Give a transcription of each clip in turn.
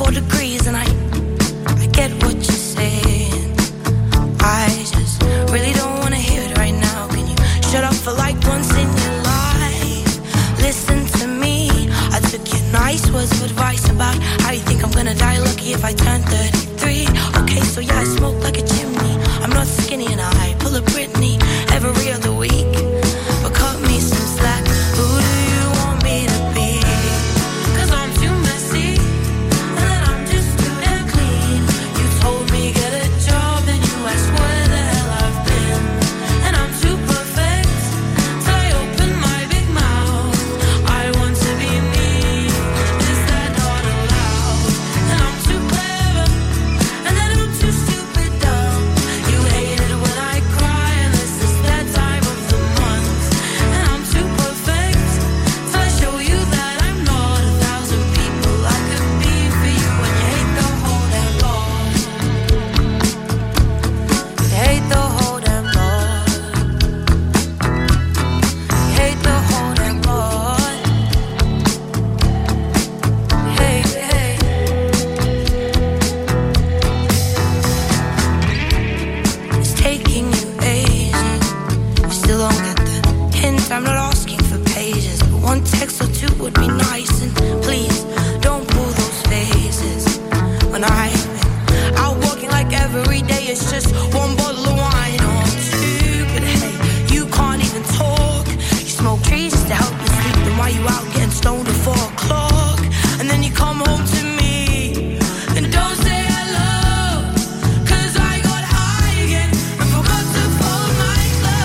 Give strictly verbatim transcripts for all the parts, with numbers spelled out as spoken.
four degrees, and I, I get what you're saying. I just really don't wanna hear it right now. Can you shut up for like once in your life? Listen to me. I took your nice words of advice about how you think I'm gonna die lucky if I turn thirty-three. Okay, so yeah, I smoke like a chimney. I'm not skinny and I pull a Britney every other week. But cut me some slack. Who do you want me to be? Cause I'm too messy, and then I'm just too damn clean. You told me get a job, then you asked where the hell I've been. And I'm too perfect, so I open my big mouth. I want to be me, is that not allowed? And I'm too clever, and then I'm too stupid dumb. You hate it when I cry, and this is that time of the month. And I'm too perfect, so I show you that I'm not a thousand people I could be for you. And you hate the whole damn lot. You hate the whole damn lot. You hate the whole damn lot. Hey, hey. It's taking you ages. You still don't get the hint. I'm not asking for pages, but one text or two would be nice. And please don't pull those faces when I'm out walking like every day. It's just one bottle of wine or two. But hey, you can't even talk. You smoke trees just to help you sleep. Then why you out getting stoned at four o'clock? And then you come home to me and don't say hello. Cause I got high again and forgot to fold my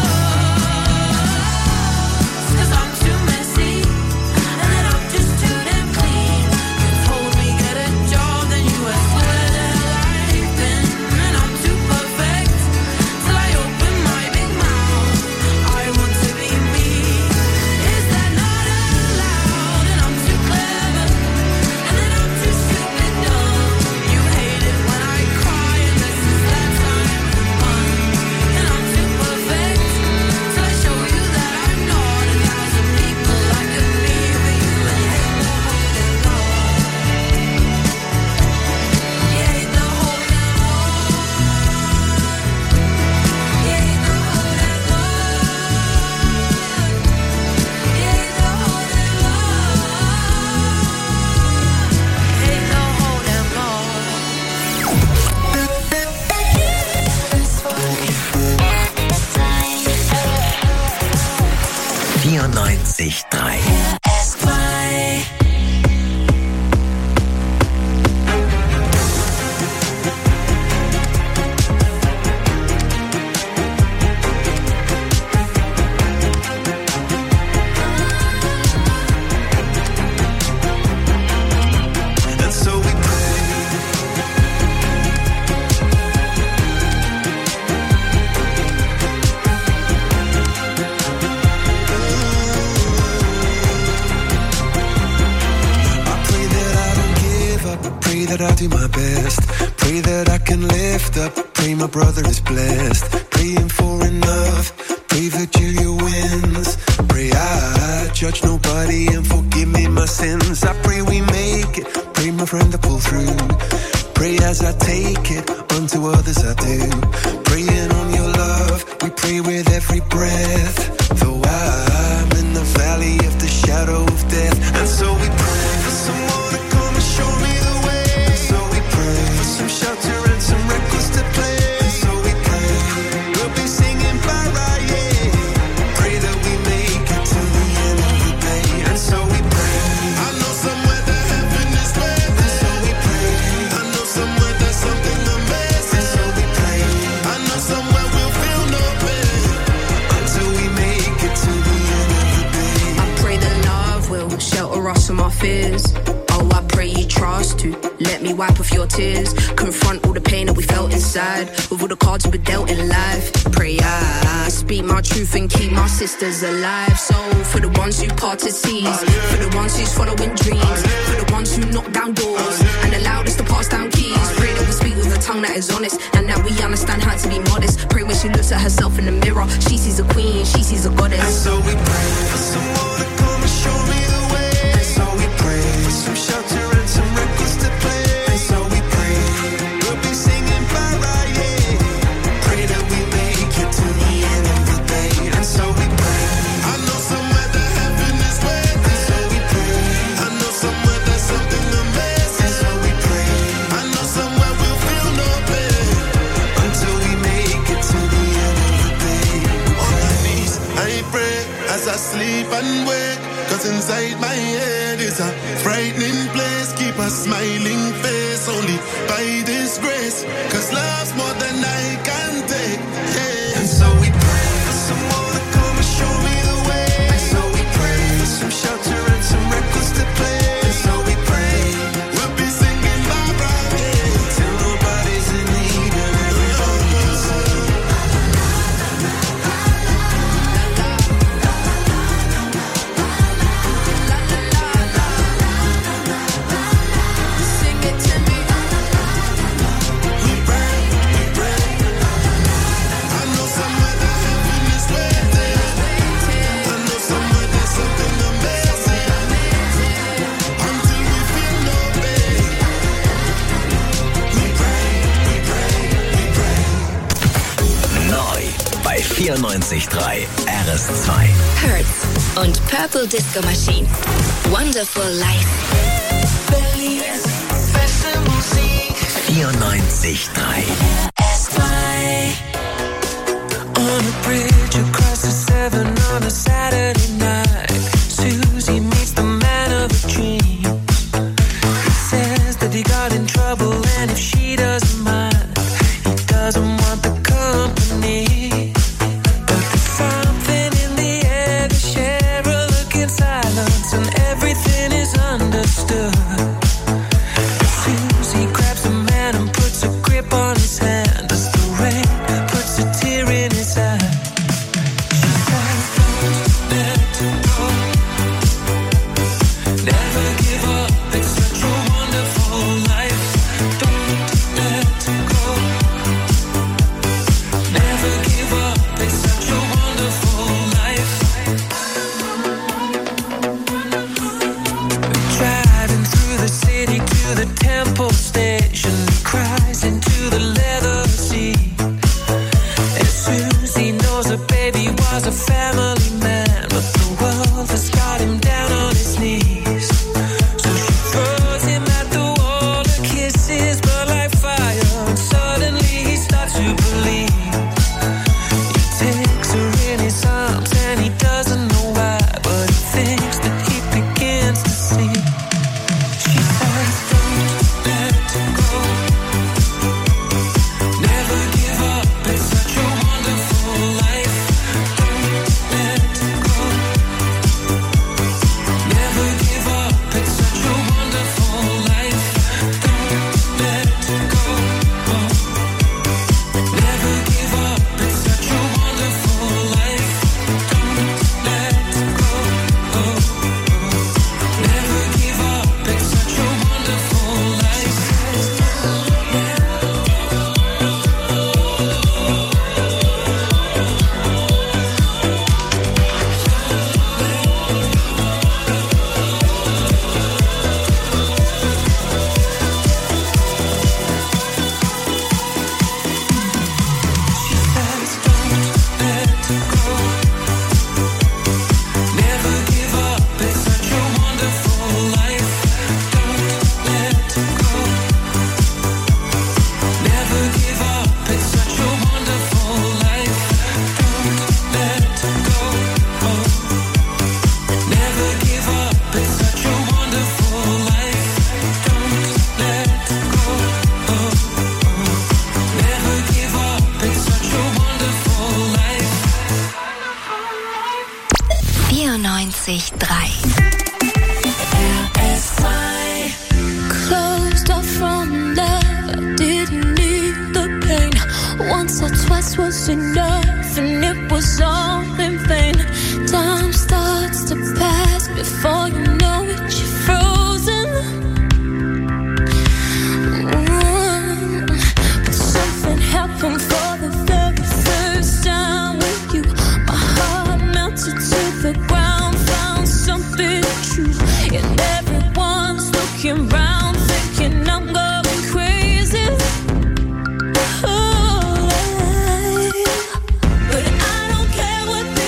clothes. Cause I'm too messy, and then I'm just too damn clean. You told me get a job, then you asked where the hell I've been. And I'm too perfect, till I open my big mouth. I want to be me, is that not allowed? And I'm too clever, and then I'm too stupid dumb. You hate it when I cry, and this is that time of the month. And I'm too perfect, till I show you that I'm not a thousand people I could be for you. And you hate the whole damn lot. You hate the whole damn lot. You hate the whole damn lot. You hate the whole damn lot. vierundneunzig Komma drei. And so we pray. I pray that I don't give up. I pray that I do my best. Pray that I can lift up. Pray my brother is blessed. Praying for enough. Pray Virgilia wins. Pray I judge nobody and forgive me my sins. I pray we make it. Pray my friend to pull through. Pray as I take it, unto others I do. Praying on your love, we pray with every breath. Though I'm in the valley of the shadow of death. And so we pray for someone to come and show me the way. And so we pray for some shelter and some records to play. And so we pray, we'll be singing bye bye, yeah. Pray that we make it to the end of the day. And so we pray, I know somewhere that heaven is waiting. And so we pray, I know somewhere there's something amazing. And so we pray, I know somewhere we'll feel no pain until we make it to the end of the day. I pray that love will shelter us from our fears. Oh, I pray you trust to let me wipe off your tears. Confront all the pain that we felt inside with all the cards we dealt in life. Pray I speak my truth and keep my sisters alive. So for the ones who parted seas, for the ones who's following dreams, for the ones who knock down doors and allowed us to pass down keys. Pray that we speak with a tongue that is honest and that we understand how to be modest. Pray when she looks at herself in the mirror, she sees a queen, she sees a goddess. And so we pray for someone to come and show me the way. And so we pray for some shelter and some records to play. sleep and wake, cause inside my head is a frightening place. Keep a smiling face only by this grace, cause love's more than I can take. Yeah. And so we pray for someone to come and show me the way. And so we pray for some shelter and some records to play. And so we pray we'll be singing Barbara Day till nobody's in need and everybody can sing. Sing it to me. We pray, we pray. I know somewhere that heaven is waiting. I know somewhere there's something amazing. Until we feel no pain. We pray, we pray, we pray. Neu bei vierundneunzig Komma drei R S zwei. Hertz und Purple Disco Machine. Wonderful Life. Berlin's beste Musik. vierundneunzig Komma drei. S zwei. On a bridge across the Severn on a Saturday night, Susie meets the man of her dreams. He says that he got in trouble and if she doesn't mind, he doesn't want the company. But there's something in the air, they share a look in silence and everything is understood. Susie grabs the man and puts a grip on his hand as the rain puts a tear in his eye. She says, don't let go. Never give up, it's such a wonderful life. Don't let go. Never give up, it's such a wonderful life. Driving through the city to the Temple Station, he cries into the leather seat. And Susie knows her baby was a family man, but the world has got him down on his knees. So she throws him at the wall, her kisses burn like fire, and suddenly he starts to believe. He takes her in his arms and he doesn't know why, but he thinks that he begins to see. She says, don't let go. Never give up, it's such a wonderful life. Don't let go. Never give up, it's such a wonderful life. Don't let go. Never give up, it's such a wonderful life. Don't let go. Never give up, it's such a wonderful life. She says, don't let go. Never give up, it's such a wonderful life. Don't let go. Never give up, it's such a wonderful life. Don't let go. Never give up, it's such a wonderful life. Don't let go. Never give up, it's such a wonderful life. vierundneunzig Komma drei. Closed off from love, I didn't need the pain. Once or twice was enough, and it was all in vain. Time starts to pass before you know it, you're frozen. Mm. But something happened for the very first time with you. My heart melted to the ground, found something true, and everyone's looking round, thinking I'm going crazy. Oh, but I don't care what they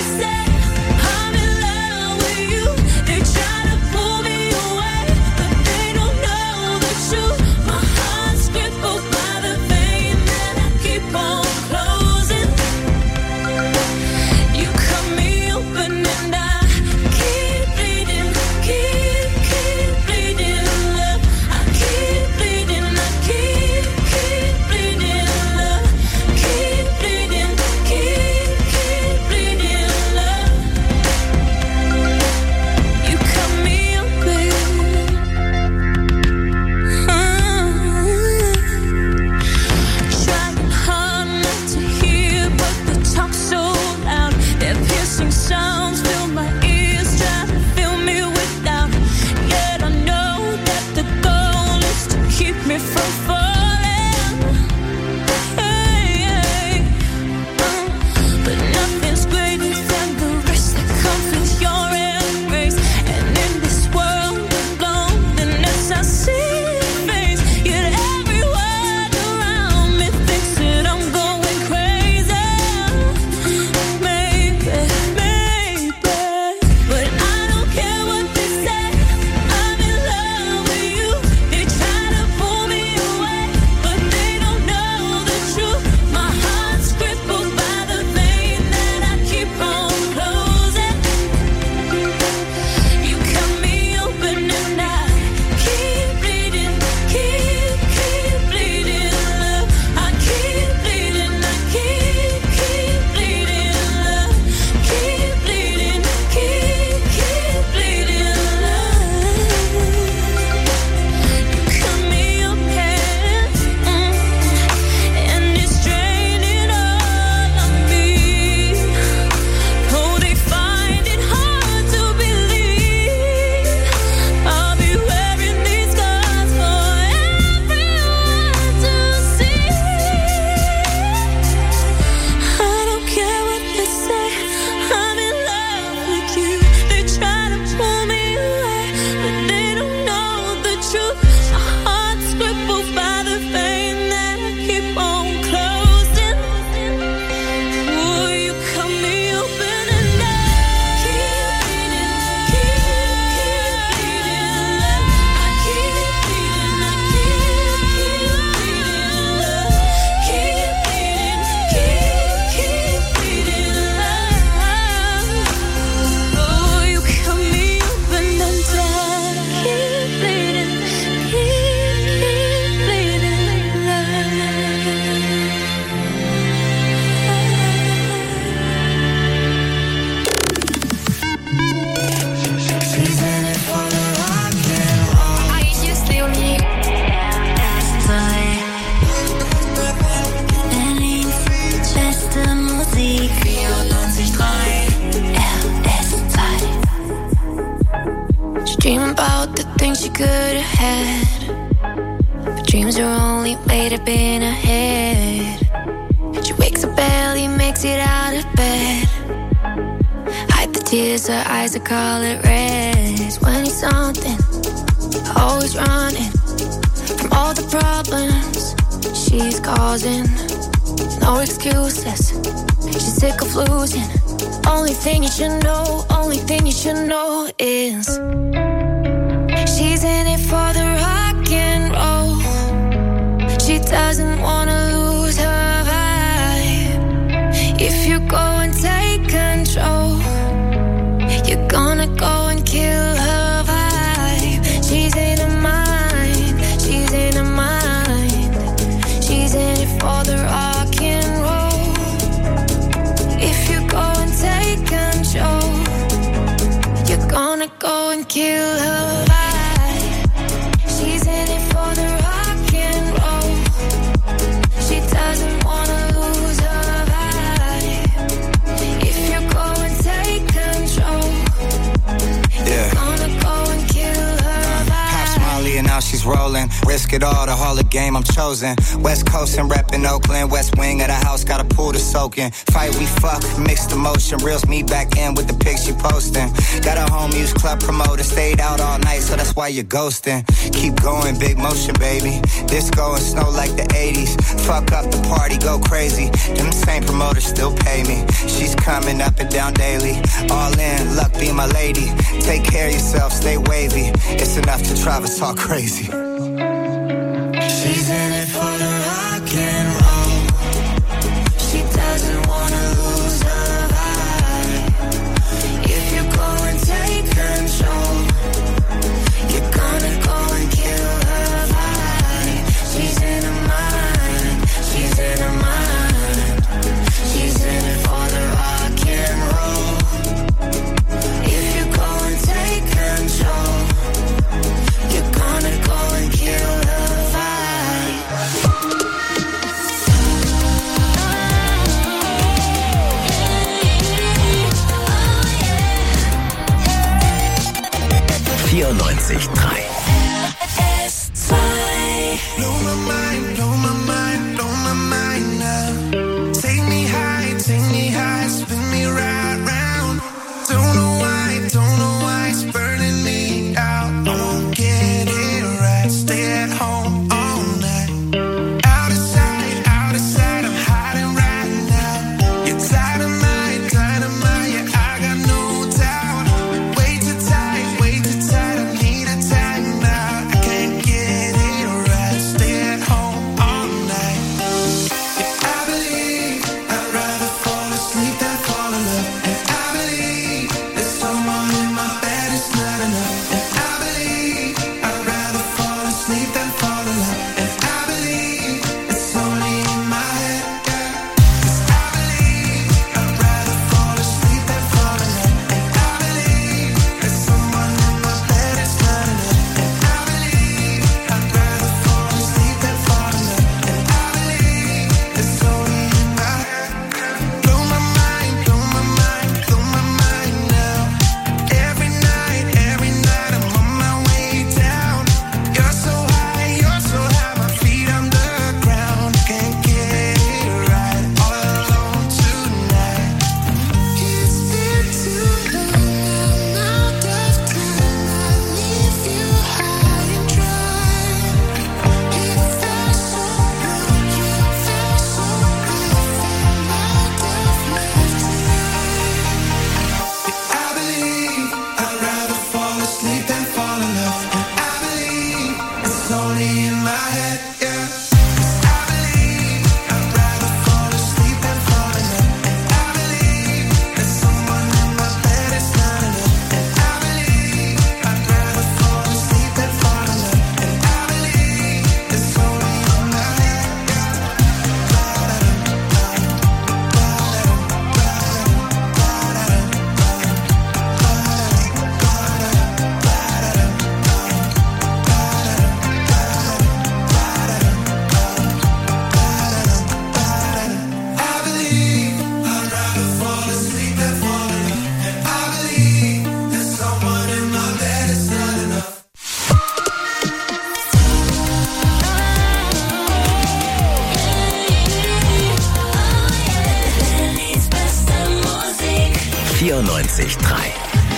good ahead, but dreams are only made up in her head. She wakes up early, makes it out of bed, hide the tears, her eyes are colored red. When you're something, always running from all the problems she's causing. No excuses, she's sick of losing. Only thing you should know, only thing you should know is she's in it for the rock and roll. She doesn't wanna lose her vibe. If you go and take control, you're gonna go and kill her vibe. She's in her mind, she's in her mind. She's in it for the rock and roll. If you go and take control, you're gonna go and kill her vibe. She's in it for the rock and roll. She doesn't wanna lose her vibe. If you go and take control, yeah, you're gonna go and kill her vibe. Pop Molly and now she's rolling. Risk it all, the Hall of Game, I'm chosen. West Coast and reppin' Oakland. West wing of the house, got a pool to soak in. Fight, we fuck, mixed emotion. Reels me back in with the pics you posting. Got a home use club promoter. Stayed out all night, so that's why you're ghosting. Keep going, big motion, baby. Disco and snow like the eighties. Fuck up the party, go crazy. Them same promoters still pay me. She's coming up and down daily. All in, luck be my lady. Take care of yourself, stay wavy. It's enough to drive us all crazy. She's in it for the rock and roll. She doesn't wanna lose her vibe. If you go and take control, you're gonna go and kill her vibe. She's in her mind, she's in her mind. She's in it for the rock and roll. If you go and take control, you're gonna go and vierundneunzig Komma drei.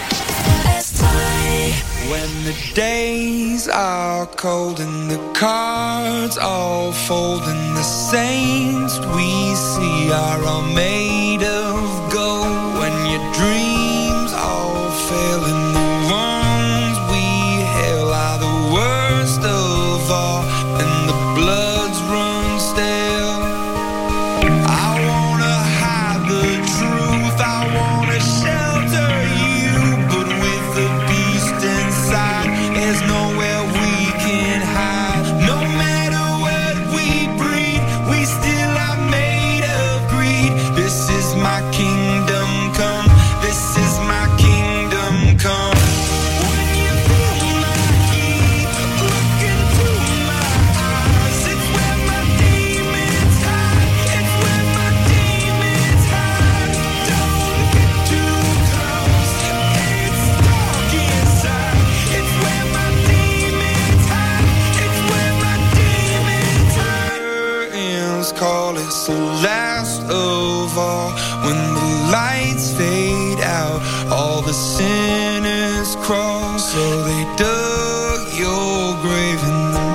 When the days are cold and the cards all fold and the saints we see are all made of gold, when your dreams all fail and the ones we hail are the worst of all and the bloods run stale. I wanna hide the truth, I wanna shelter you, but with the beast inside, there's nowhere we can hide. No matter what we breed, we still are made of greed. This is my kingdom come, this is my kingdom come. When you feel my heat, look into my eyes. It's where my demons hide, it's where my demons hide. Don't get too close, it's dark inside. It's where my demons hide, it's where my demons hide. Curtains call, it's the last of all. When the lights fade out, all the sinners crawl. So they dug your grave and the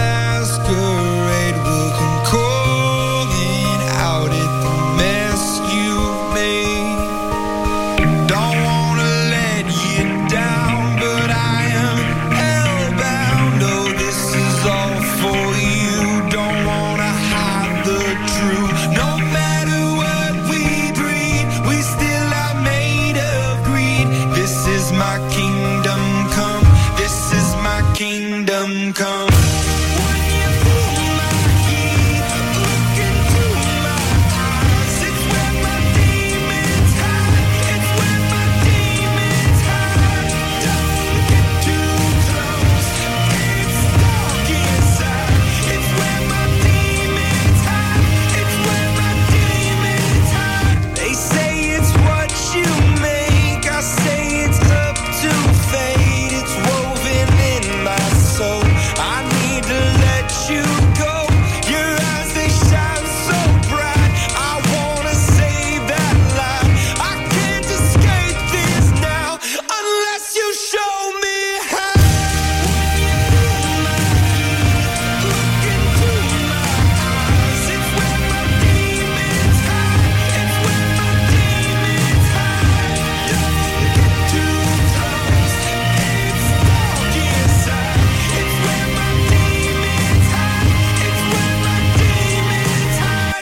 masquerade will come calling out at the mess you've made. Don't wanna let you down, but I am hellbound. Oh, this is all for you. Don't wanna hide the truth. No matter what we breed, we still are made of greed. This is my kingdom come, this is my kingdom come. When you feel my heat, look into my eyes. It's where my demons hide, it's where my demons hide. Don't get too close, it's dark inside. It's where my demons hide, it's where my demons hide. They say it's what you make, I say it's up to fate. It's woven in my soul, I need to let you go. Your eyes, they shine so bright, I wanna save that light. I can't escape this now, unless you show me how. When you feel my heat, look into my eyes. It's where my demons hide, it's where my demons hide. Don't get too close, it's dark inside. It's where my demons hide, it's where my demons hide.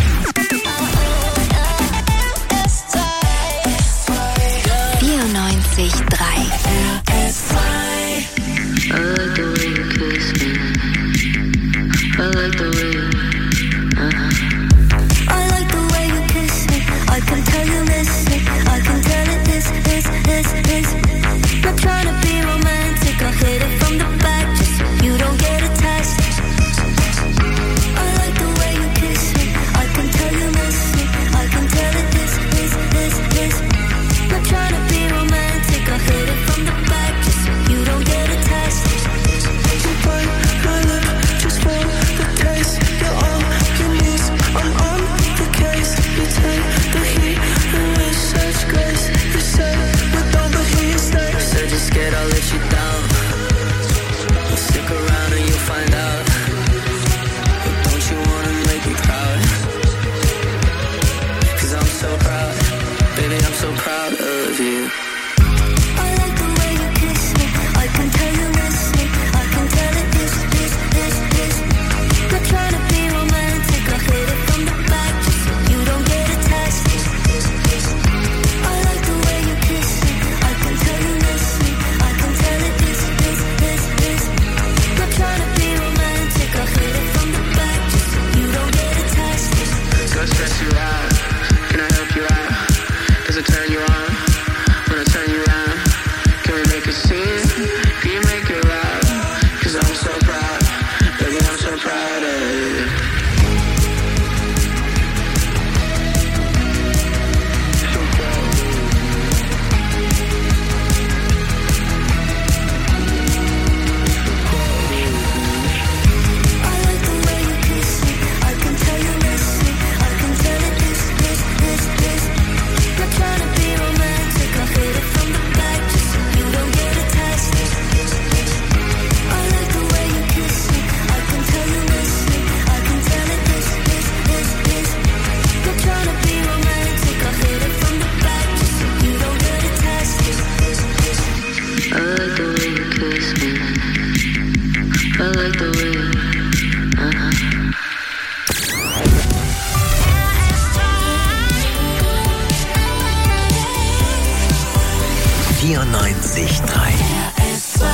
vierundneunzig Komma drei. I like the way you kiss me. I like the way you, uh-huh. I like the way you kiss me. I can tell you miss it. I can tell it this, this, this, this. Not trying to be romantic. I hit it from the back just so you don't get attached. I like the way you kiss me. I can tell you miss it. I can tell it this, this, this, this. Not trying to be romantic. I hit it from the back just so you don't get attached. You bite my lip just for the taste. vierundneunzig Komma drei. R S zwei.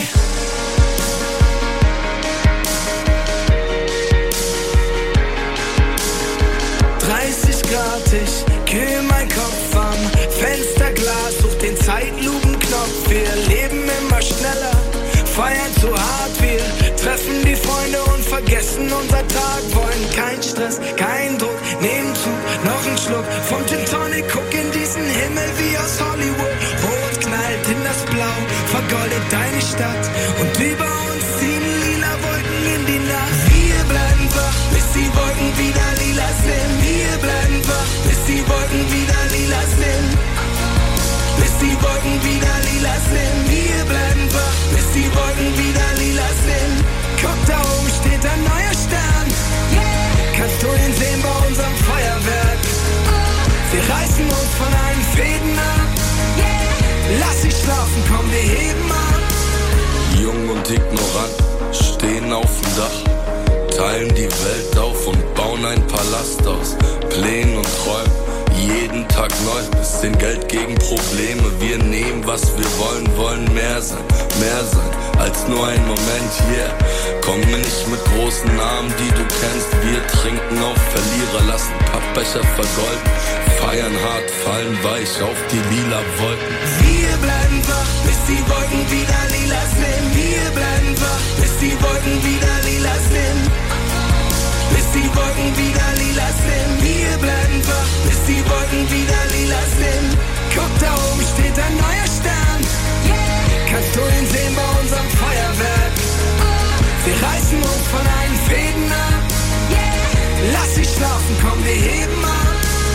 dreißig Grad, ich kühl mein Kopf am Fensterglas, such den Zeitlupenknopf. Wir leben immer schneller, feiern zu hart. Wir treffen die Freunde und vergessen unser Tag. Wollen kein Stress, kein Druck, nehmen Zug, noch ein Schluck vom Gin Tonic. Guck in diesen Himmel wie aus Hollywood. Rot knallt in das Blau, vergoldet deine Stadt. Und über uns ziehen lila Wolken in die Nacht. Wir bleiben wach, bis die Wolken wieder lila sind. Wir bleiben wach, bis die Wolken wieder lila sind. Bis die Wolken wieder lila sind. Wir bleiben wach, bis die Wolken wieder lila sind. Guck, da oben steht ein neuer Stern. Kannst du ihn sehen bei unserem Feuerwerk? Wir reißen uns von allen Fäden ab. Lass sie schlafen, komm, wir heben ab. Jung und ignorant, stehen auf dem Dach, teilen die Welt auf und bauen ein Palast aus Plänen und Träumen. Jeden Tag neu, bisschen Geld gegen Probleme. Wir nehmen, was wir wollen, wollen mehr sein, mehr sein als nur ein Moment, yeah. Komme nicht mit großen Namen, die du kennst. Wir trinken auf Verlierer, lassen Pappbecher vergolden. Feiern hart, fallen weich auf die lila Wolken. Wir bleiben wach, bis die Wolken wieder lila sind. Wir bleiben wach, bis die Wolken wieder lila sind. Bis die Wolken wieder lila sind. Wir bleiben wach, bis die Wolken wieder lila sind. Guck, da oben steht ein neuer Stern. Kannst du ihn sehen bei unserem Feuerwerk? Wir reißen uns von allen Fäden ab. Lass sie schlafen, komm, wir heben ab.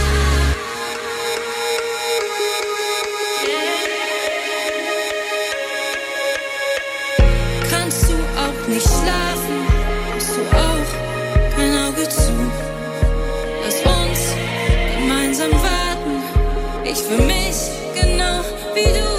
Kannst du auch nicht schlafen? Hast du auch kein Auge zu? Lass uns gemeinsam warten. Ich für mich genau wie du.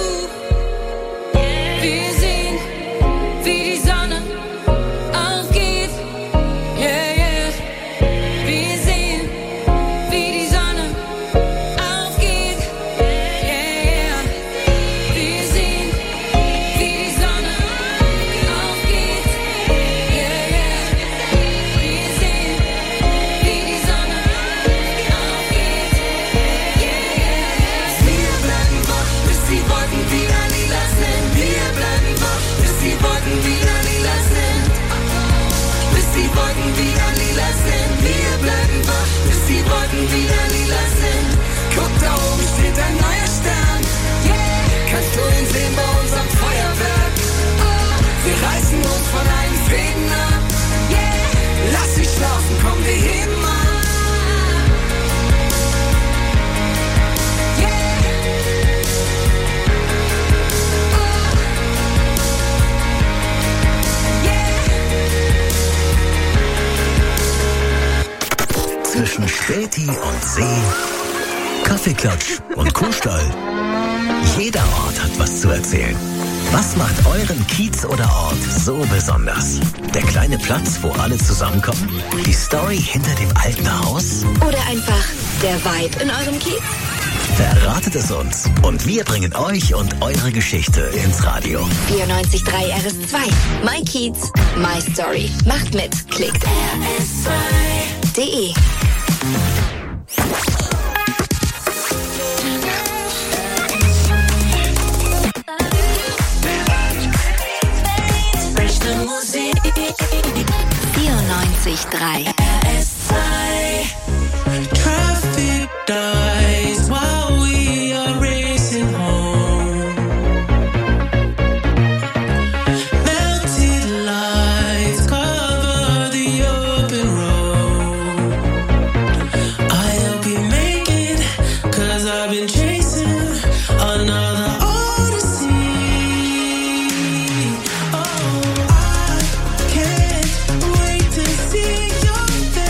Wir sehen, wie die Sonne aufgeht. Yeah, yeah. Wir sehen, wie die Sonne aufgeht. Yeah, yeah. Wir sehen, wie die Sonne aufgeht. Yeah, yeah. Wir sehen, wie die Sonne aufgeht. Yeah, yeah. Wir bleiben wach, bis die Wolken wieder lila sind. Wir bleiben wach, bis die Wolken wieder lila sind. Bis die Wolken wieder lila sind. Wir bleiben wach, bis die Wolken wieder lila sind. Guck, da oben steht ein neuer Stern. Kannst du ihn sehen bei unserem Feuerwerk? Wir reißen uns von allen Fäden ab. Lass sie schlafen, komm, wir heben ab. Zwischen Späti und See, Kaffeeklatsch und Kuhstall. Jeder Ort hat was zu erzählen. Was macht euren Kiez oder Ort so besonders? Der kleine Platz, wo alle zusammenkommen? Die Story hinter dem alten Haus? Oder einfach der Vibe in eurem Kiez? Verratet es uns und wir bringen euch und eure Geschichte ins Radio. vierundneunzig Komma drei R S zwei. My Kiez, My Story. Macht mit. Klickt R S zwei Punkt de. vierundneunzig Komma drei R S zwei. Traffic dies while we are racing home. Melted lights cover the open road. I hope you make it, 'cause I've been chasing another odyssey. Oh, I can't wait to see your face.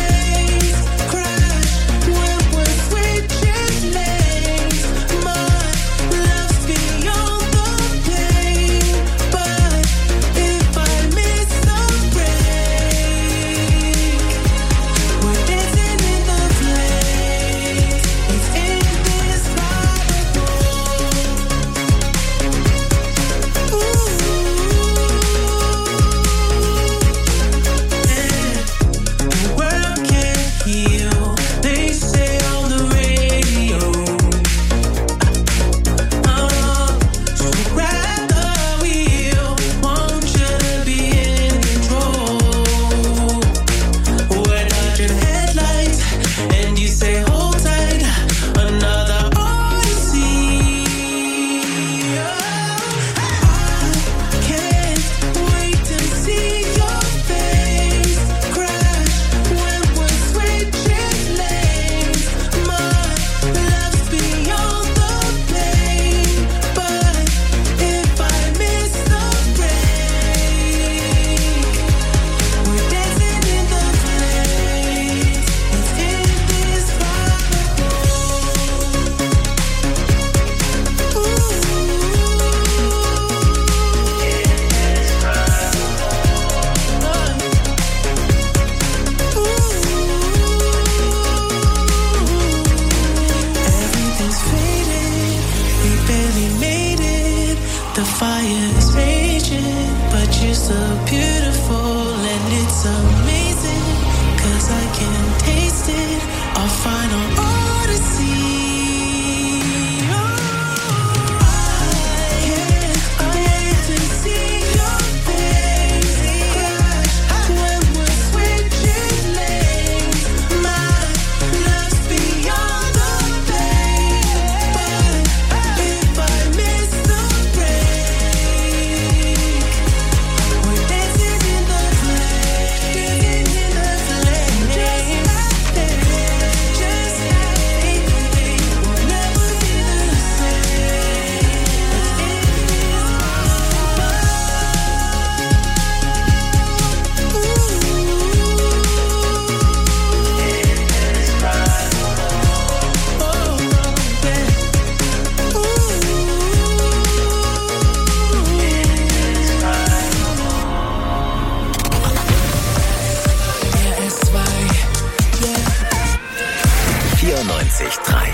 vierundneunzig Komma drei.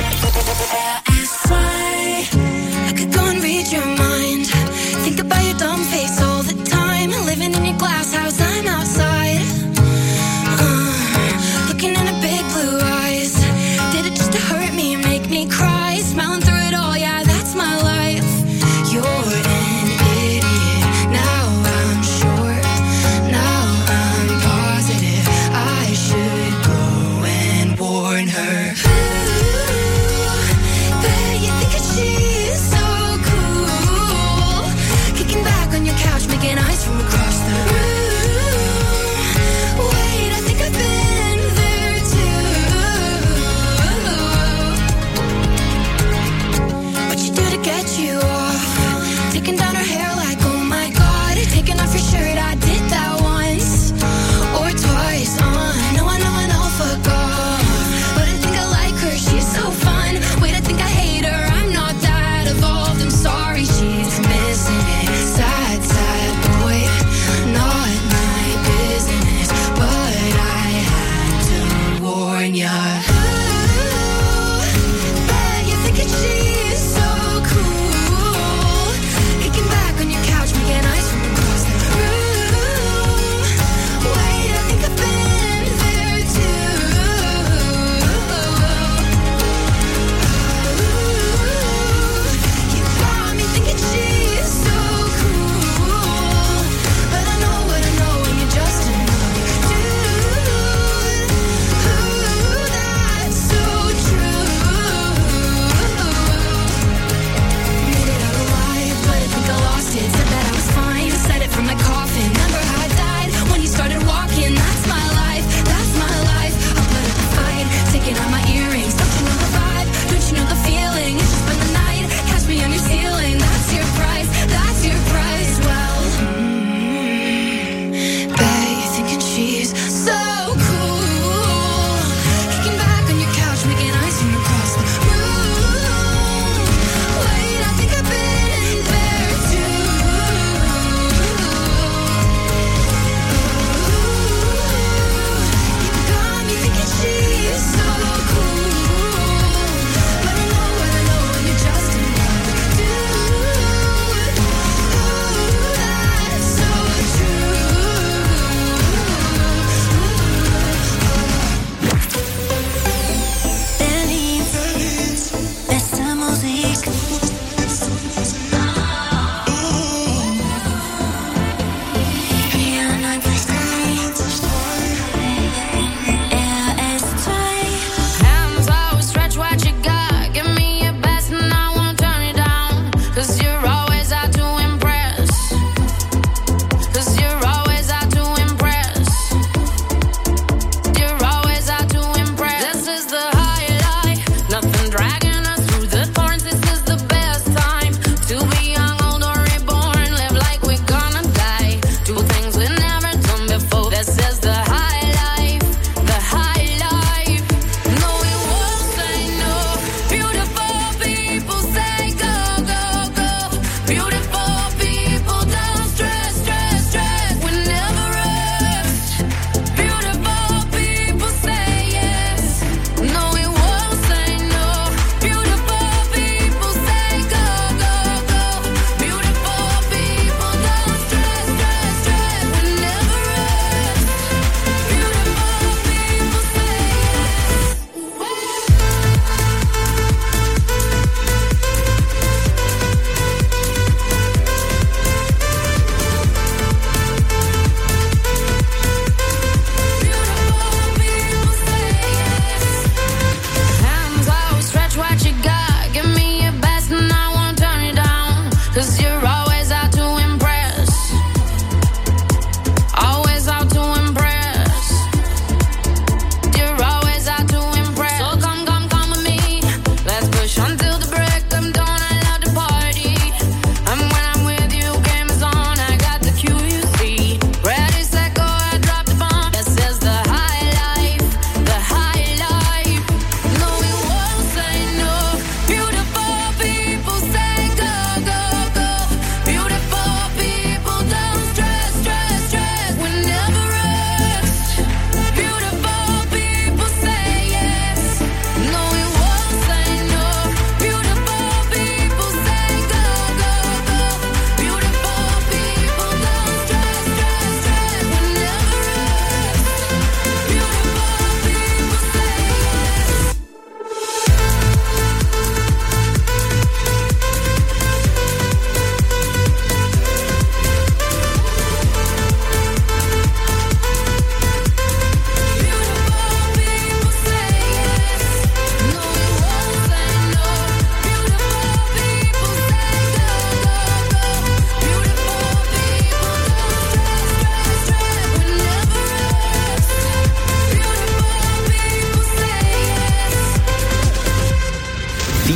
I could go and read your mind. Think about your dumb face all the time. Living in your glass house, I'm outside. Uh, looking in her big blue eyes. Did it just to hurt me and make me cry? Smiling through it all, yeah, that's my life. You're an idiot. Now I'm sure. Now I'm positive. I should go and warn her. Ooh, but you think that she's so cool.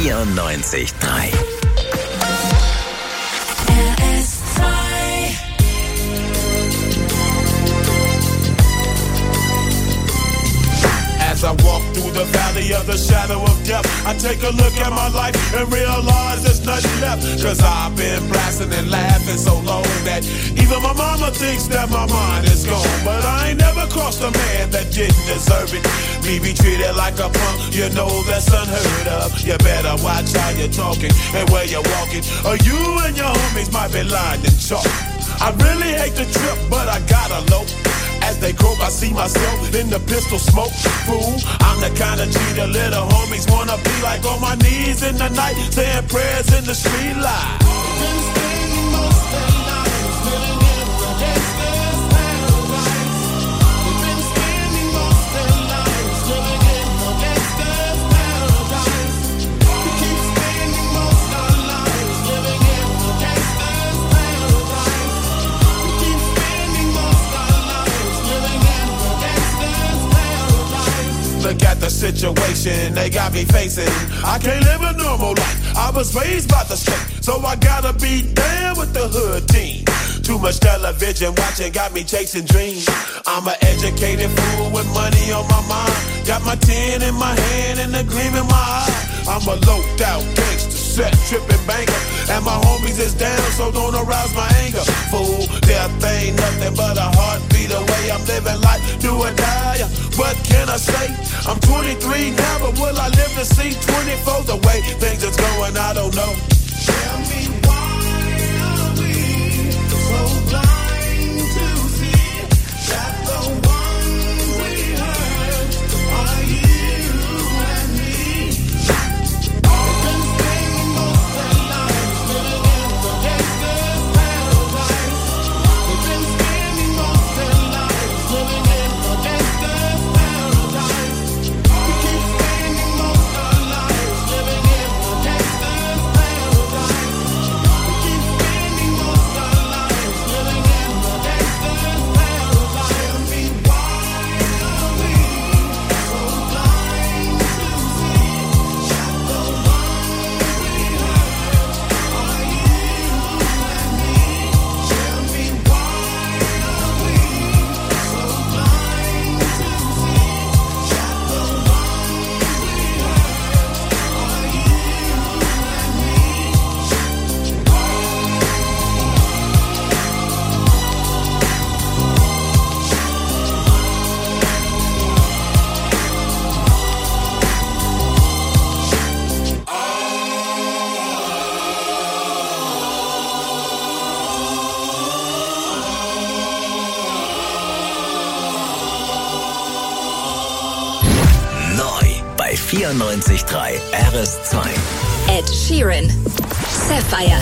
vierundneunzig Komma drei. As I walk through the valley of the shadow of death, I take a look at my life and realize there's nothing left. Cause I've been blasting and laughing so long that even my mama thinks that my mind is gone. But I ain't never crossed a man that didn't deserve it. Me be treated like a punk, you know that's unheard of. You better watch how you're talking and where you're walking, or you and your homies might be lying in chalk. I really hate the trip, but I gotta low. As they croak, I see myself in the pistol smoke. Fool, I'm the kind of G the little homies wanna be like, on my knees in the night, saying prayers in the street light. Been spending most of their lives living in the gangster's paradise. They've been spending most of their lives living in the gangster's paradise. We keep spending most of our lives living in the gangster's paradise. We keep spending most of our lives living in the gangster's paradise. Look at the situation they got me facing. I can't live a normal life. I was raised by the state, so I gotta be down with the hood team. Too much television watching got me chasing dreams. I'm an educated fool with money on my mind. Got my tin in my hand and a gleam in my eye. I'm a loped out gangster, set tripping banker, and my homies is down, so don't arouse my anger. Fool, death ain't nothing but a heartbeat away. I'm living life, do or die. What can I say? I'm twenty-three now, but will I live to see twenty-four? The way things is going, I don't know. Tell me why are we so blind to see that the ones we hurt are you and me? They've been spending most of their lives living in the gangster's paradise. They've been spending most of their lives living in the gangster's paradise. We keep spending most of our lives living in the gangster's paradise. We keep spending most of our lives living in the gangster's paradise. Tell me why are we so blind to see that the ones we hurt are you and me? Tell me why are we so blind to see that the ones we hurt are you and me? Neu bei vierundneunzig Komma drei R S zwei. Ed Sheeran. Sapphire.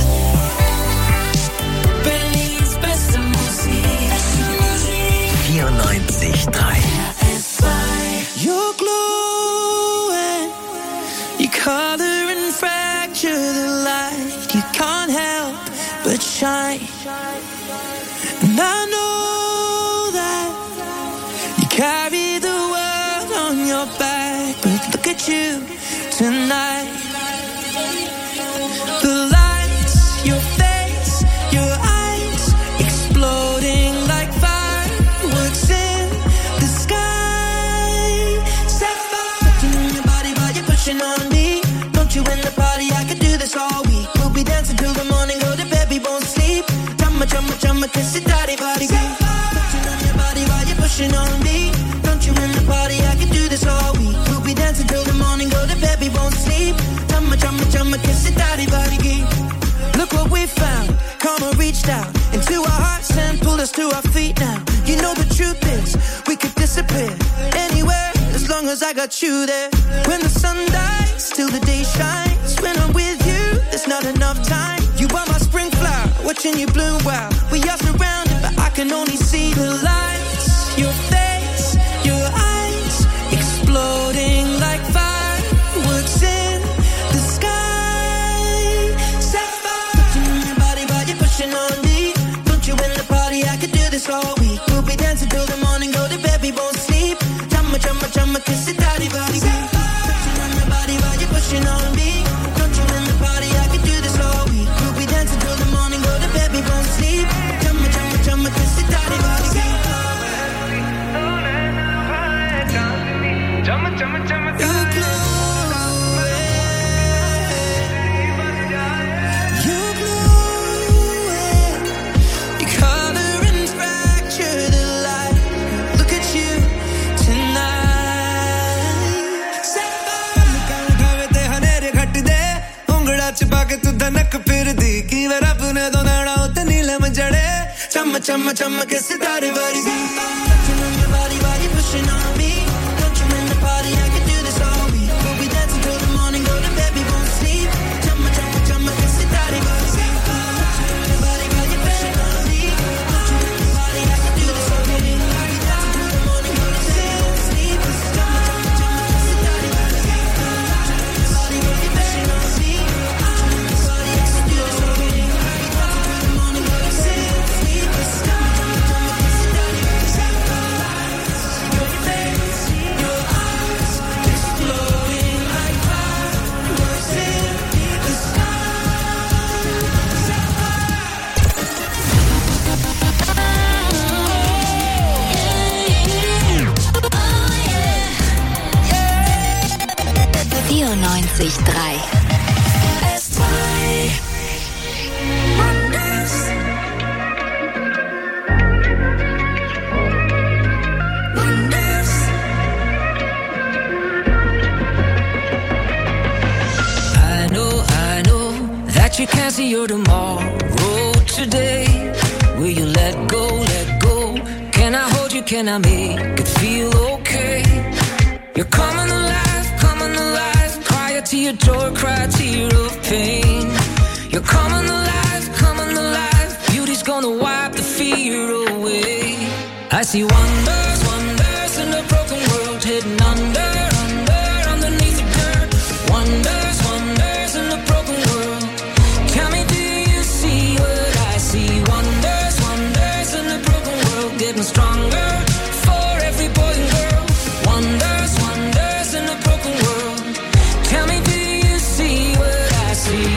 Berlins beste Musik. vierundneunzig Komma drei. You're glowing, you color and fracture the light. You can't help but shine. And I know that you carry the world on your back, but look at you tonight. The lights, your face, your eyes, exploding like fireworks in the sky. Sapphire, touching on your body while you're pushing on me. Don't you in the party? I could do this all week. We'll be dancing till the morning, go to bed, we won't sleep. Chumma, chumma, chumma, kiss it, daddy, body, beat. Touching on your body while you're pushing on me. Don't you in the party? I could do this all week. We'll be dancing till the morning, go to bed, we won't sleep. Chumma, chumma, chumma, kiss it, daddy, body, beat. Look what we found. Karma reached out into our hearts and pulled us to our feet now. You know the truth is, we could disappear anywhere as long as I got you there. When the sun dies, till the day shines. When I'm with you, there's not enough time. You are my spring flower, watching you bloom wild. We are surrounded, but I can only see the lights. Your face, your eyes, exploding like fireworks in the sky. Sapphire, touching on your body while you're pushing on me. Don't you in the party? I could do this all week. We'll be dancing till the morning, go to bed, we won't sleep. Chumma, chumma, chumma, kiss it, daddy, body, beat. Touching on your body while you're pushing on me. Chumma chumma ke sitare vargi touching on your body while you pushing on me don't you in the party I can do this all week we'll be dancing till the morning go to bed we won't sleep chumma chumma chumma ke sitare vargi touching on your body while you pushing on me don't you in the party I can do this all week we'll be dancing till the morning go to bed we won't sleep chumma chumma chumma ke sitare vargi touching on your body while you pushing on me don't you in the party I can do this all week we'll be dancing till the morning go to bed vierundneunzig Komma drei S zwei Wonders. Wonders. I know, I know that you can't see your tomorrow today. Will you let go, let go? Can I hold you, can I make it feel okay? You're coming alive, coming alive. Cry a tear, joy, cry a tear of pain. You're coming alive, coming alive. Beauty's gonna wipe the fear away. I see wonders, wonders in a broken world, hidden under, under, underneath the dirt. Wonders, wonders in a broken world. Tell me, do you see what I see? Wonders, wonders in a broken world, getting stronger for every boy and girl. Wonders, wonders in a broken world. Tell me, do you see what I see?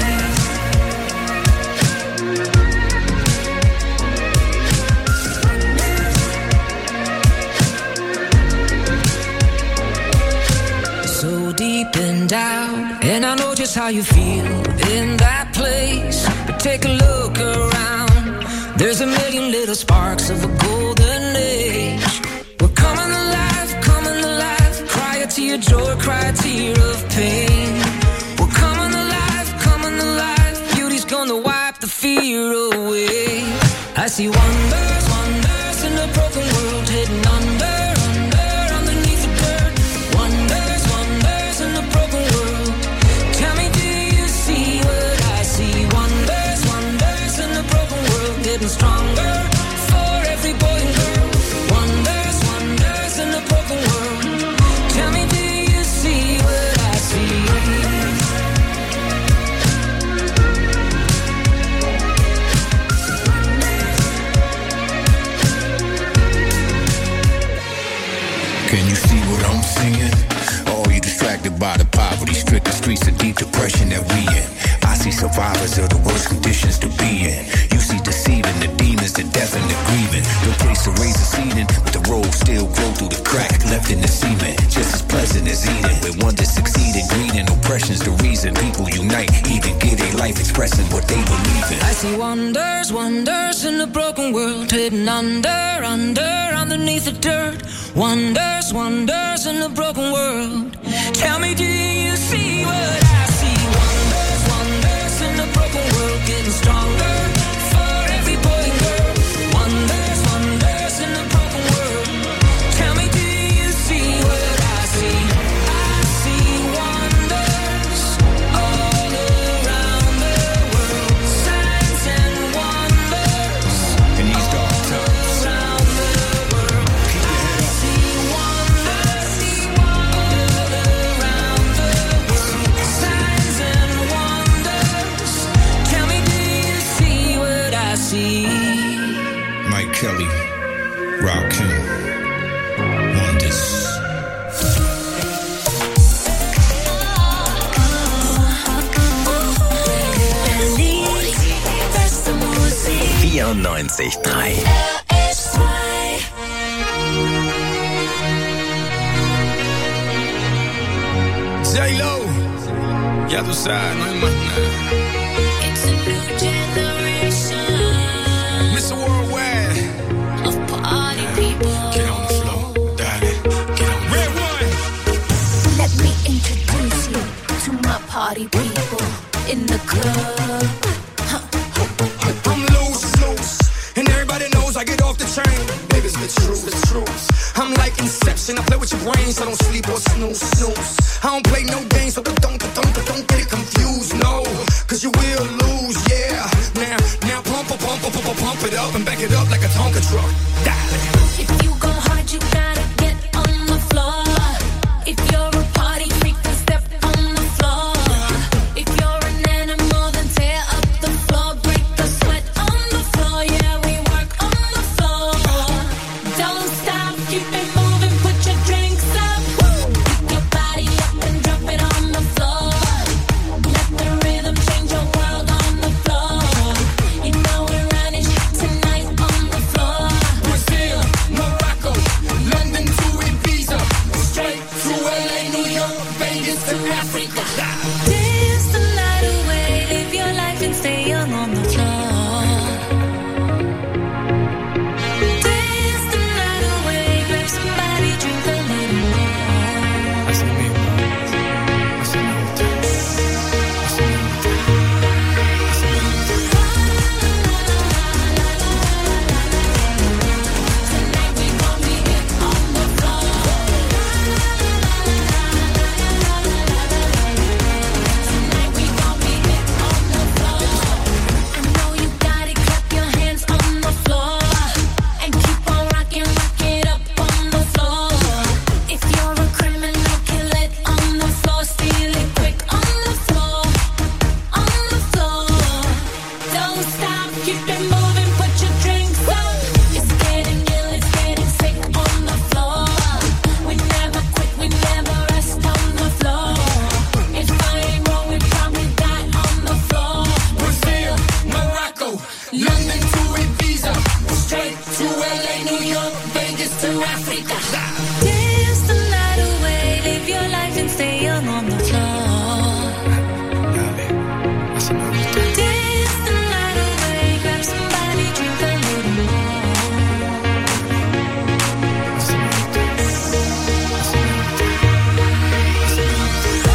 So deep and down, and I know just how you feel in that place. But take a look around. There's a million little sparks of a golden age. We're coming alive, coming alive. Cry a tear, joy, cry a tear of pain. We're coming alive, coming alive. Beauty's gonna wipe the fear away. I see wonders, wonders in a broken world, hidden under, under, underneath the dirt. Wonders, wonders in a broken world. Tell me, do you see what I see? Wonders, wonders in a broken world, getting stronger for every boy and girl. Wonders, wonders in a broken world. Tell me, do you see what I see? Can you see what I'm seeing? Or are you distracted by the poverty, stricken streets of deep depression that we in? I see survivors of the worst conditions to be in. You see deceiving the demons, the death and the grieving. No place to raise a seeding, but the road still grow through the crack left in the cement. Just as pleasant as eating. When one to succeed in greed and oppression's the reason people unite, even get a life expressing what they believe in. I see wonders, wonders in a broken world, hidden under, under, underneath the dirt. Wonders, wonders in a broken world. Tell me, do you see what I see? Wonders, wonders in a broken world, getting stronger for every boy and girl. Wonders, wonders in a broken world. Tell me, do you see what I see? I see wonders all around the world. Signs and wonders in these dark times. around the world. I see wonders all around the world. Signs and wonders. Tell me, do you see what I see? Mike Kelly, Rakim, Wonders. Beste Musik. vierundneunzig Komma drei R S zwei Ya tú sabes, no hay más nada. It's a new generation. mister Worldwide. Of party people. Get on the floor, darling. Get on the Red one. Let me introduce you to my party people in the club. I'm loose, loose, and everybody knows I get off the train. Baby, it's the truth, the truth. I'm like Inception, I play with your brains, I don't sleep or snooze, snooze. I don't play no games, so don't, don't, don't, don't get it confused, no. Cause you will lose, yeah. Now, now pump, pump, pump, pump, pump, pump it up and back it up like a Tonka truck. Darling. If you go hard, you gotta get on the floor. If you're a party freak, then step on the floor. If you're an animal, then tear up the floor. Break the sweat on the floor, yeah, we work on the floor. Don't stop, keep it moving, put your drinks up. Pick your body up and drop it on the floor. Let the rhythm change your world on the floor. You know we're running tonight on the floor. Brazil, Morocco, London to Ibiza, straight to L A, New York, Vegas to Africa. Dance the night away, live your life and stay young on the floor. Dance the night away, grab somebody, drink a little more. Así mismo. Así me gusta. Así me gusta. Así me gusta. Tonight we gon' be it on the floor. Tonight we gon' be it on the floor. I know you got it, clap your hands on the floor. And keep on rocking, rock it up on the floor. If you're a criminal, kill it on the floor. Steal it quick on the floor. On the floor. Don't stop, keep it moving, put your drinks up. It's getting ill, it's getting sick on the floor. We never quit, we never rest on the floor. If I ain't wrong, we probably die on the floor. Brazil, Morocco, London to Ibiza, straight to L A, New York, Vegas to Africa. Dance the night away, live your life and stay young on the floor. Dale. Así me gusta. Dance the night away, grab somebody, drink a little more. Así me gusta. Así me gusta. Así me gusta.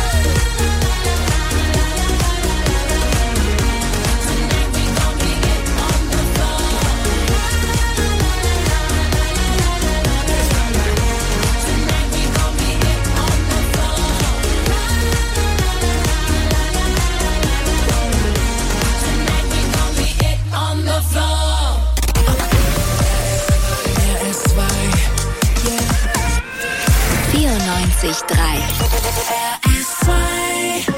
Tonight we gon' be it on the floor. Tonight we gon' be it on the floor. Tonight we gon' be it on the floor. R S zwei. vierundneunzig Komma drei. R S zwei.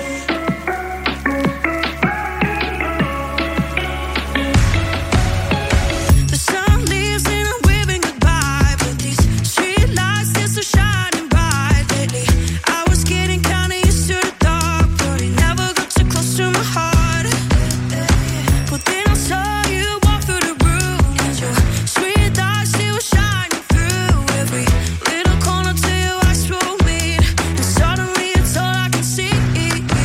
The sun leaves and I'm waving goodbye, but these street lights, they're so shining bright lately. I was getting kinda used to the dark, but it never got too close to my heart. But then I saw you walk through the room, and your sweet eyes, they were shining through every little corner till your eyes roll me, and suddenly it's all I can see.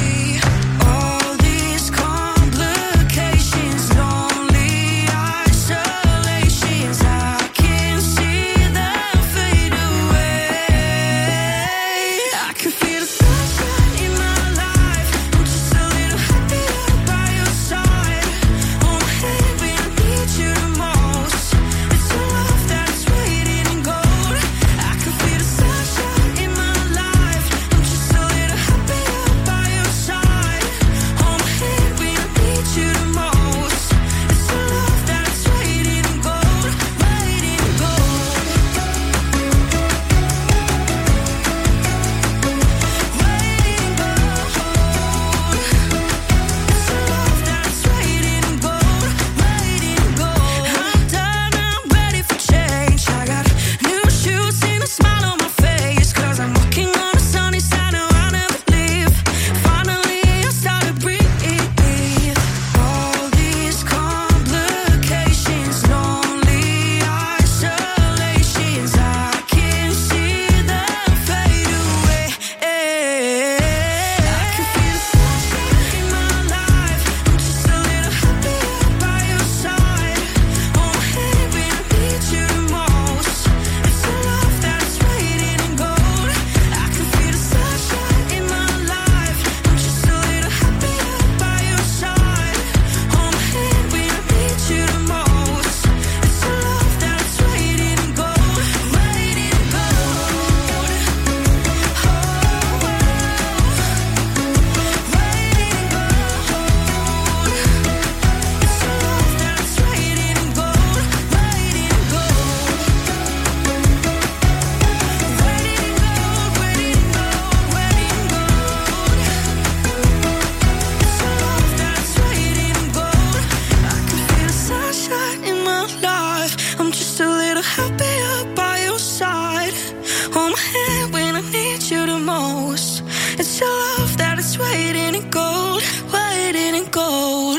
hold my hand when I need you the most. It's your love that is waiting in gold, waiting in gold.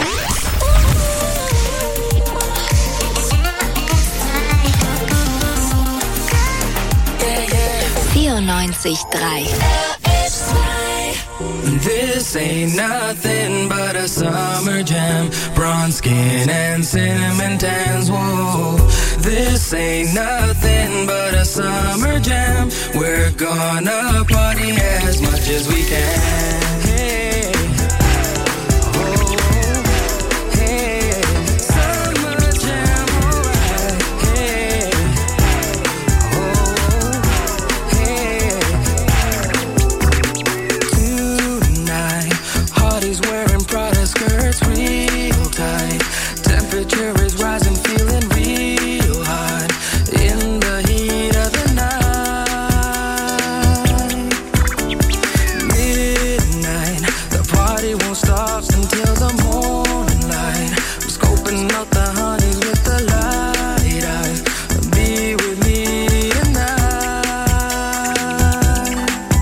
vierundneunzig Komma drei This ain't nothing but a summer jam. Bronze skin and cinnamon tans, whoa. This ain't nothing but a summer jam. We're gonna party as much as we can. Hey. Oh, hey. Summer jam, alright. Hey. Oh, hey. Tonight, Hardy's wearing Prada skirts real tight. Temperature is rising, feeling real hot in the heat of the night. Midnight, the party won't stop until the morning light. I'm scoping out the honeys with the light eyes. Be with me tonight.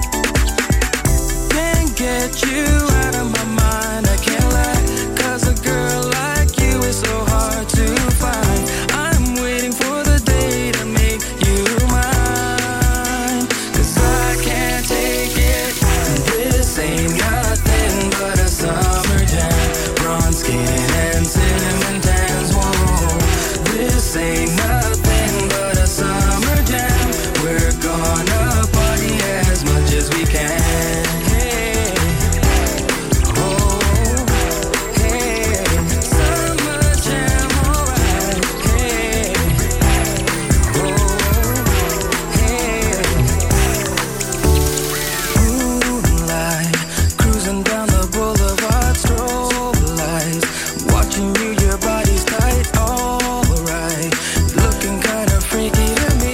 Can't get you out of my mind, I can't lie. Cause a girl like you is so hard to find. I'm waiting for the day to make you mine. Cause I can't take it. This ain't nothing but a summer jam. Bronze skin and cinnamon tans, whoa. This ain't nothing but a summer jam. We're gonna party as much as we can. Hey. Oh, hey. Summer jam, alright. Hey. Oh, hey. Moonlight, cruising down the boulevard, strobe lights. Watching you, your body's tight, alright. Looking kinda freaky to me.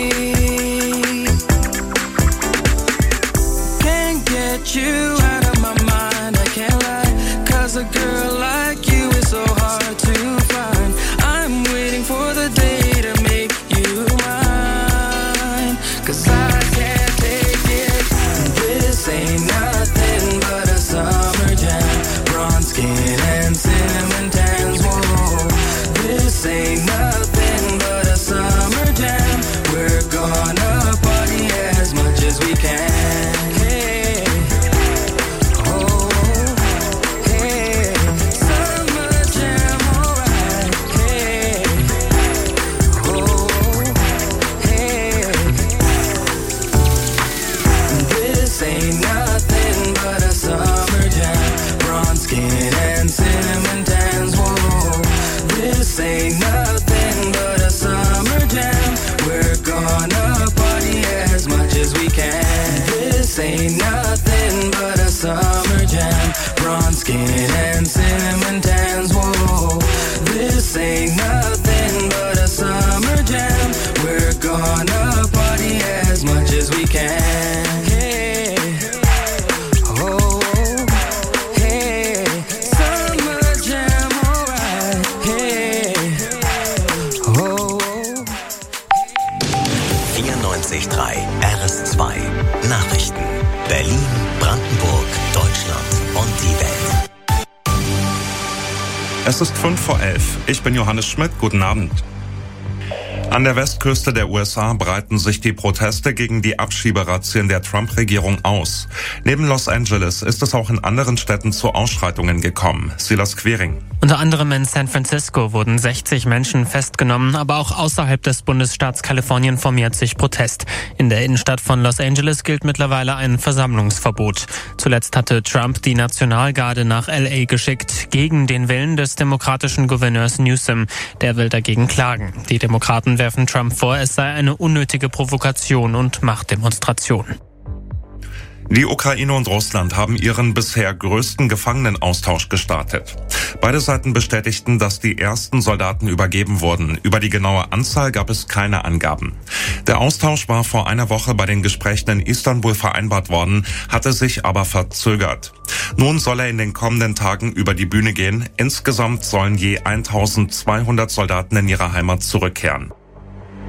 Can't get you out of my mind, I can't lie. Cause a girl like you is so hard to find. I'm waiting for the day to make you mine. Cause I can't take it. This ain't nothing but a summer jam. Bronze skin and cinnamon tans, whoa. This ain't nothing but a summer jam. We're gonna party as much as we can. Hey. Oh, hey. Summer jam, alright. Hey. Oh, hey. This ain't nothing but a summer jam. Bronze skin and cinnamon tans, whoa. This ain't nothing but a summer jam. We're gonna party as much as we can. This ain't nothing but a summer jam. Bronze skin and cinnamon tans, whoa. This ain't nothing but a summer jam. We're gonna party as much as we can. Hey. Oh, hey. Summer jam, alright. Hey. Oh. vierundneunzig Komma drei R S zwei Nachrichten. Berlin, Brandenburg, Deutschland und die Welt. Es ist fünf vor elf. Ich bin Johannes Schmidt. Guten Abend. An der Westküste der U S A breiten sich die Proteste gegen die Abschieberazzien der Trump-Regierung aus. Neben Los Angeles ist es auch in anderen Städten zu Ausschreitungen gekommen. Silas Quering. Unter anderem in San Francisco wurden sechzig Menschen festgenommen, aber auch außerhalb des Bundesstaats Kalifornien formiert sich Protest. In der Innenstadt von Los Angeles gilt mittlerweile ein Versammlungsverbot. Zuletzt hatte Trump die Nationalgarde nach L A geschickt, gegen den Willen des demokratischen Gouverneurs Newsom. Der will dagegen klagen. Die Demokraten werfen Trump vor, es sei eine unnötige Provokation und Machtdemonstration. Die Ukraine und Russland haben ihren bisher größten Gefangenenaustausch gestartet. Beide Seiten bestätigten, dass die ersten Soldaten übergeben wurden. Über die genaue Anzahl gab es keine Angaben. Der Austausch war vor einer Woche bei den Gesprächen in Istanbul vereinbart worden, hatte sich aber verzögert. Nun soll er in den kommenden Tagen über die Bühne gehen. Insgesamt sollen je eintausendzweihundert Soldaten in ihre Heimat zurückkehren.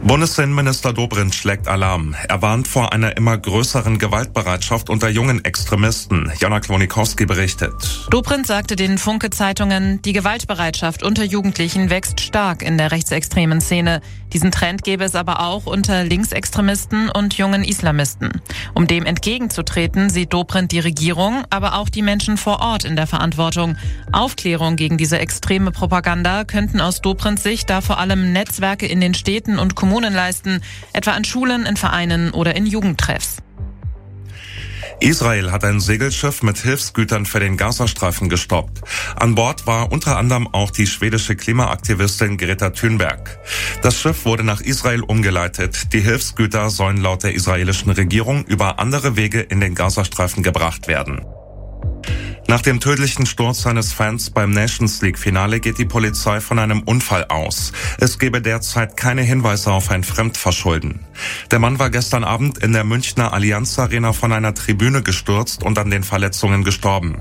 Bundesinnenminister Dobrindt schlägt Alarm. Er warnt vor einer immer größeren Gewaltbereitschaft unter jungen Extremisten. Jana Klonikowski berichtet. Dobrindt sagte den Funke-Zeitungen, die Gewaltbereitschaft unter Jugendlichen wächst stark in der rechtsextremen Szene. Diesen Trend gäbe es aber auch unter Linksextremisten und jungen Islamisten. Um dem entgegenzutreten, sieht Dobrindt die Regierung, aber auch die Menschen vor Ort in der Verantwortung. Aufklärung gegen diese extreme Propaganda könnten aus Dobrindts Sicht da vor allem Netzwerke in den Städten und Kommunen leisten, etwa an Schulen, in Vereinen oder in Jugendtreffs. Israel hat ein Segelschiff mit Hilfsgütern für den Gazastreifen gestoppt. An Bord war unter anderem auch die schwedische Klimaaktivistin Greta Thunberg. Das Schiff wurde nach Israel umgeleitet. Die Hilfsgüter sollen laut der israelischen Regierung über andere Wege in den Gazastreifen gebracht werden. Nach dem tödlichen Sturz seines Fans beim Nations League-Finale geht die Polizei von einem Unfall aus. Es gebe derzeit keine Hinweise auf ein Fremdverschulden. Der Mann war gestern Abend in der Münchner Allianz Arena von einer Tribüne gestürzt und an den Verletzungen gestorben.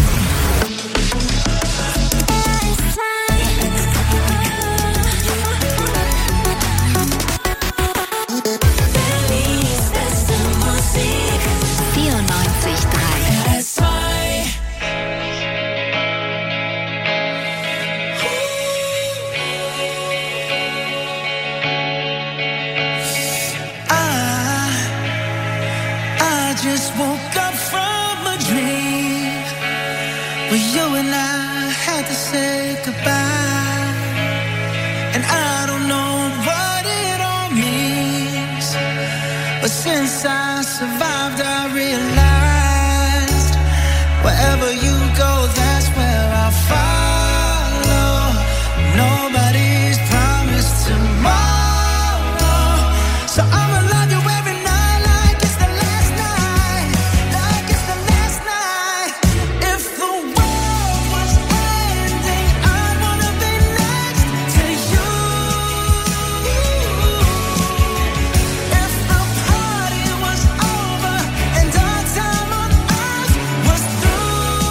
Just woke up from a dream where you and I had to say goodbye, and I don't know what it all means, but since I survived I realized wherever you go, that's where I'll follow. Nobody's promised tomorrow, so I'ma love you every night. Through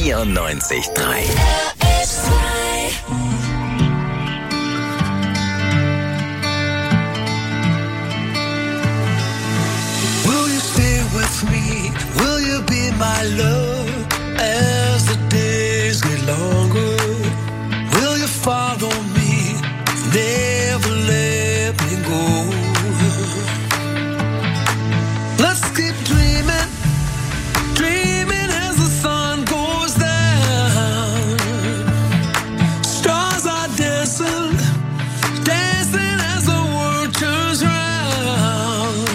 vierundneunzig Komma drei. Will you stay with me? Will you be my love as the days get longer? Will you follow me? Never let me go. Let's keep dreaming, dreaming as the sun goes down. Stars are dancing, dancing as the world turns round.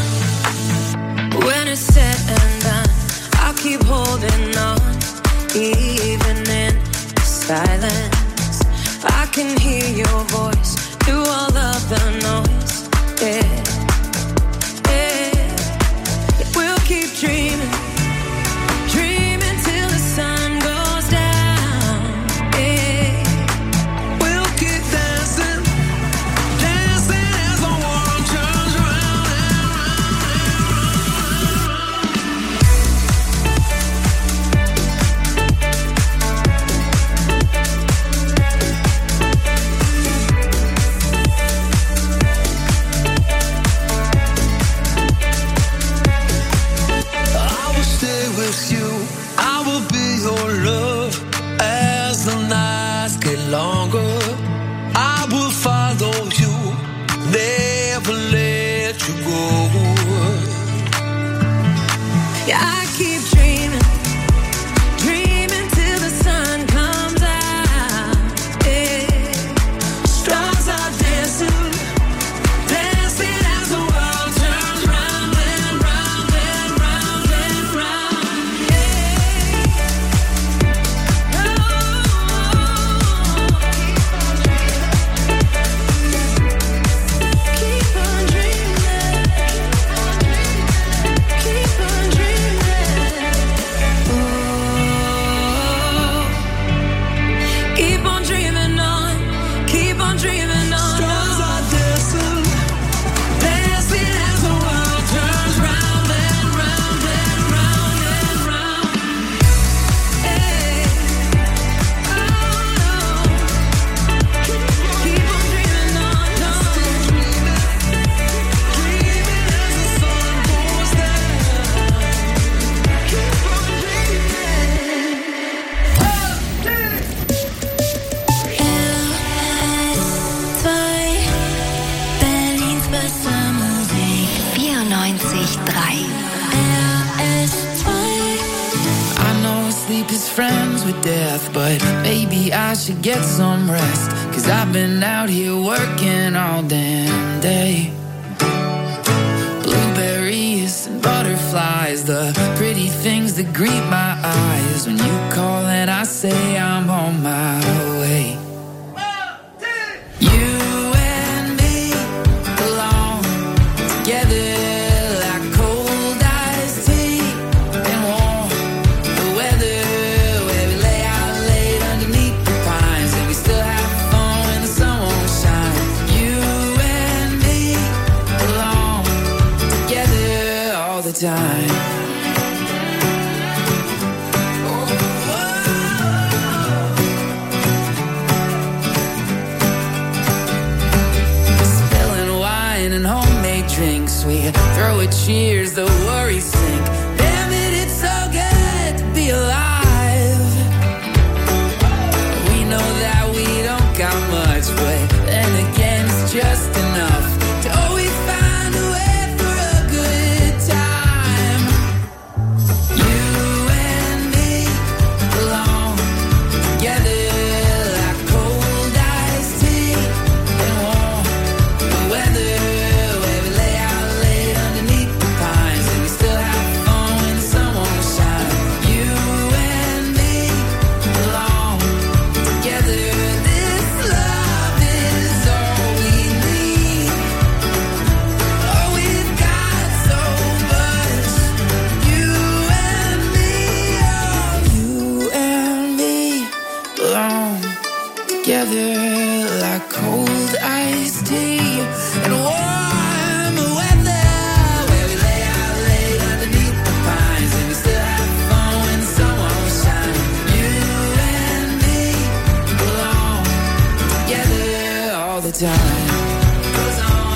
When it's said and done, I'll keep holding on, even in silence. I can hear your voice through all of the noise. Yeah, yeah. We'll keep dreaming, dreaming till the sun goes down. Yeah, we'll keep dancing, dancing as the world turns round and I will stay with you. I will be your love as the nights get longer. I will follow you, never let you go. yeah. I keep dreaming, dreaming till the sun comes out. Yeah, stars are dancing, dancing as the world turns round and round and round and round. Yeah, keep on dreaming, keep on dreaming. Oh, keep on dreaming on, keep on dreaming on. Stars are dancing, dancing as the world turns round and round and round and round. Hey, oh, keep on dreaming on, no. dreaming as the sun goes down. Keep on dreaming. Berlins beste Musik. vierundneunzig Komma drei. I know sleep is friends with death, but maybe I should get some rest. Cause I've been out here working all damn day. Blueberries and butterflies, the pretty things that greet my eyes. When you call and I say I'm on my way. You and me belong together like cold iced tea and warm the weather, where we lay out late underneath the pines and we still have fun when the sun won't shine. You and me belong together all the time. Spilling wine and homemade drinks, we throw a cheers, the worries sink. Damn it, it's so good to be alive. We know that we don't got much, but then again it's just enough to always find a way for a good time. You and me belong together like cold iced tea and warm the weather, where we lay out late underneath the pines and we still have fun when the sun won't shine. You and me belong together. This love is all we need. Oh, we've got so much. You and me, oh, you and me belong together like cold iced tea and warm weather, where we lay out late underneath the pines and we still have fun when the sun won't shine. the time goes on.